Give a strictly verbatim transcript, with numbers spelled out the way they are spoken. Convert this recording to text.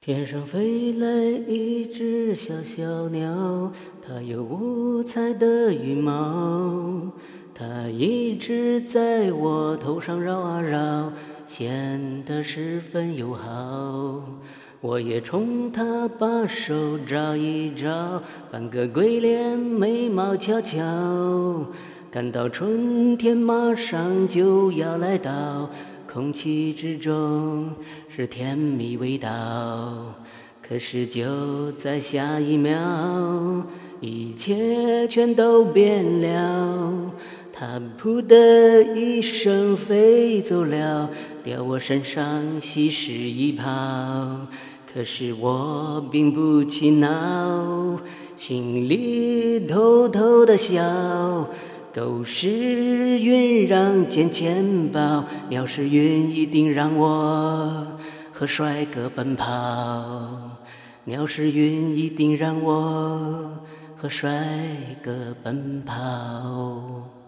天上飞来一只小小鸟，它有五彩的羽毛，它一直在我头上绕啊绕，显得十分友好。我也冲它把手招一招，扮个鬼脸，眉毛翘翘，感到春天马上就要来到，空气之中是甜蜜味道。可是就在下一秒，一切全都变了。它噗的一声飞走了，掉我身上稀释一泡。可是我并不气恼，心里偷偷的笑。狗是云让捡钱包，鸟是云一定让我和帅哥奔跑。鸟是云一定让我和帅哥奔跑。